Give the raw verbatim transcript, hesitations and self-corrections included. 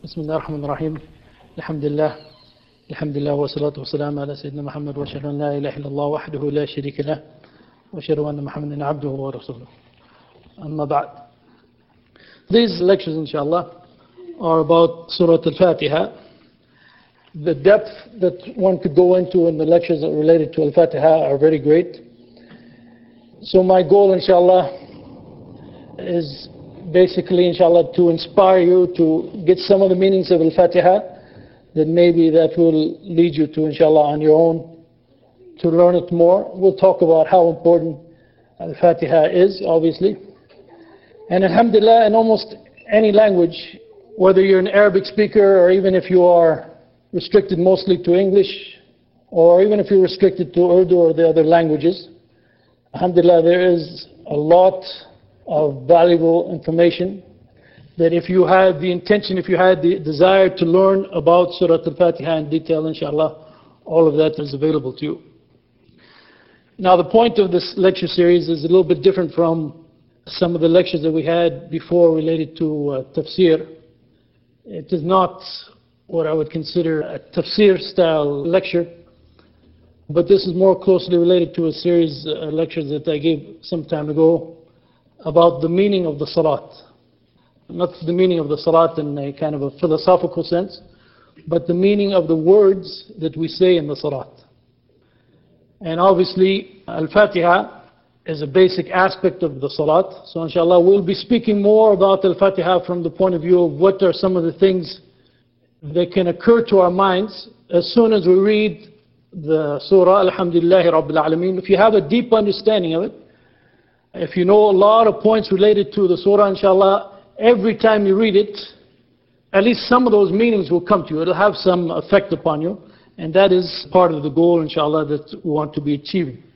بسم الله الرحمن الرحيم الحمد لله الحمد لله والصلاة والسلام على سيدنا محمد وأشهد أن لا إله إلا الله وحده لا شريك له وأشهد أن محمدا عبده ورسوله أما بعد. These lectures inshallah are about Surah Al-Fatiha. The depth that one could go into in the lectures that are related to Al-Fatiha are very great. So my goal inshallah is basically inshallah to inspire you to get some of the meanings of Al-Fatiha, that maybe that will lead you to inshallah on your own to learn it more. We'll talk about how important Al-Fatiha is, obviously. And alhamdulillah, in almost any language, whether you're an Arabic speaker or even if you are restricted mostly to English, or even if you're restricted to Urdu or the other languages, alhamdulillah, there is a lot of valuable information that if you had the intention, if you had the desire to learn about Surah Al-Fatiha in detail, inshallah, all of that is available to you. Now the point of this lecture series is a little bit different from some of the lectures that we had before related to uh, tafsir. It is not what I would consider a tafsir style lecture, but this is more closely related to a series of lectures that I gave some time ago about the meaning of the salat. Not the meaning of the salat in a kind of a philosophical sense, but the meaning of the words that we say in the salat. And obviously Al-Fatiha is a basic aspect of the salat. So inshallah we'll be speaking more about Al-Fatiha from the point of view of what are some of the things that can occur to our minds as soon as we read the surah Alhamdulillahi Rabbil Alameen. If you have a deep understanding of it, if you know a lot of points related to the surah, inshallah, every time you read it, at least some of those meanings will come to you. It'll have some effect upon you. And that is part of the goal, inshallah, that we want to be achieving.